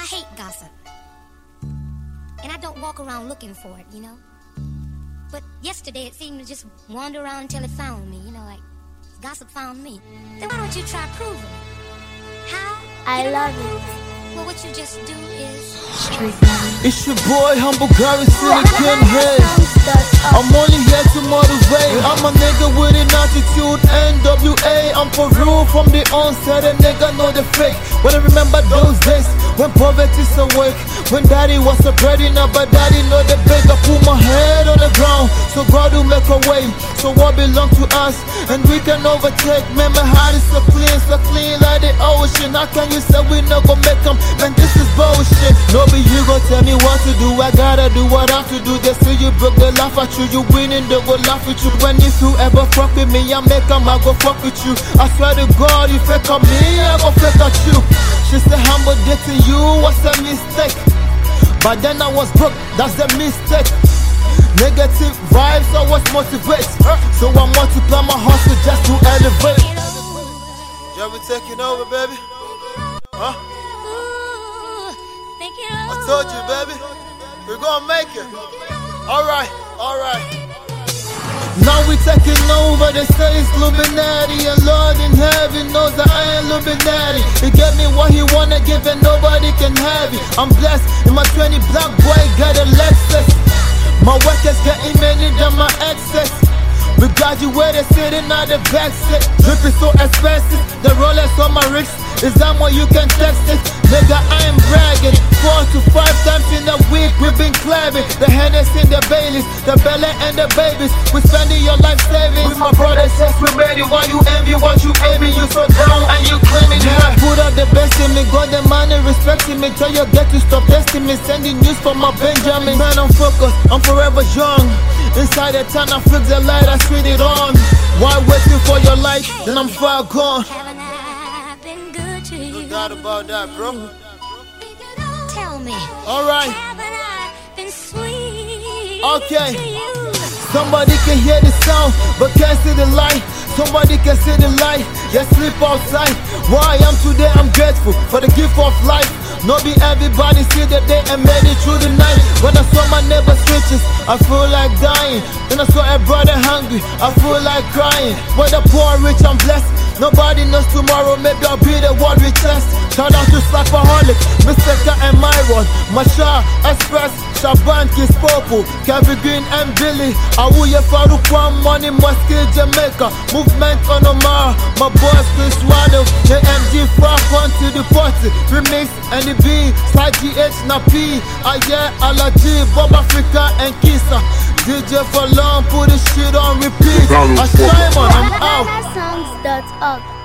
I hate gossip. And I don't walk around looking for it, you know? But yesterday it seemed to just wander around until it found me, you know, like gossip found me. Then why don't you try proving it? How? I love it. Well, what you just do is Street money. It's your boy, Humble Gary Silicon Head. I'm only here to motivate. I'm a nigga with an attitude, NWA. I'm for real from the onset, a nigga know the fake. When I remember those days, when poverty's awake, when daddy was a breadwinner, but daddy know the beg. I put my head on the ground, so God will make a way. So what belong to us, and we can overtake. Man, my heart is so clean like the ocean. How can you say we not gonna make them? Man, this is bullshit. No be you gon' tell me what to do. I gotta do what I have to do. They say you broke, they laugh at you. You winning, they go laugh at you. When if you ever fuck with me, I make them, I go fuck with you. I swear to God, you fake on me, I go fake at you. She said Humble dating you was a mistake, but then I was broke, that's a mistake. Negative vibes always motivate, so I multiply my hustle just to elevate. Yeah, we taking over, baby. Huh? I told you, baby, we're gonna make it. Alright. Now we taking over, they say it's Illuminati, and Lord in heaven knows that I ain't Illuminati. He gave me what he wanna give and nobody can have it. I'm blessed, in my 20 black boy got a Lexus. My work is getting many than my excess. We graduated sitting at the back seat. Drip is so expensive, the Rolex on my wrist is that more you can text it. Nigga, I am bragging 4 to 5 times in a week. We've been clapping the Hennessy in the Baileys, the Bella and the babies. We spending your life savings. With my brothers, yes, we made it. Why you envy what you aiming? You so down and you claiming it. I put out the best in me, got the money, respecting me. Tell your get to stop testing me, sending news for my Benjamin. Man, I'm focused, I'm forever young. Inside the town, I fix the light, I switch it on. Why waiting for your light? Then I'm far gone. haven't I been good to you? No doubt about that, bro. Tell me. Alright. Haven't I been sweet Okay. to you? Somebody can hear the sound, but can't see the light. Somebody can see the light, yet sleep outside. Where I am today, I'm grateful for the gift of life. No be everybody see the day and made it through the night. When I saw my neighbor switches, I feel like dying. Then I saw a brother hungry, I feel like crying. Whether poor or rich, I'm blessed. Nobody knows tomorrow, maybe I'll be the one richest. Shout out to Slapaholic, Mr. K and Myron, Masha, Express, Shaban, Kiss Popo, Kevin Green and Billy, Awuye Farouk, One Money, Mosque, Jamaica, Movement on Omar, my boys Chris Wano, AMG, Far on to the party, Remix, and the B, Side GH, Napi, Aye, Alaji, Bob Africa, and Kisa. DJ for long, put this shit on repeat. I'm out. Songs.org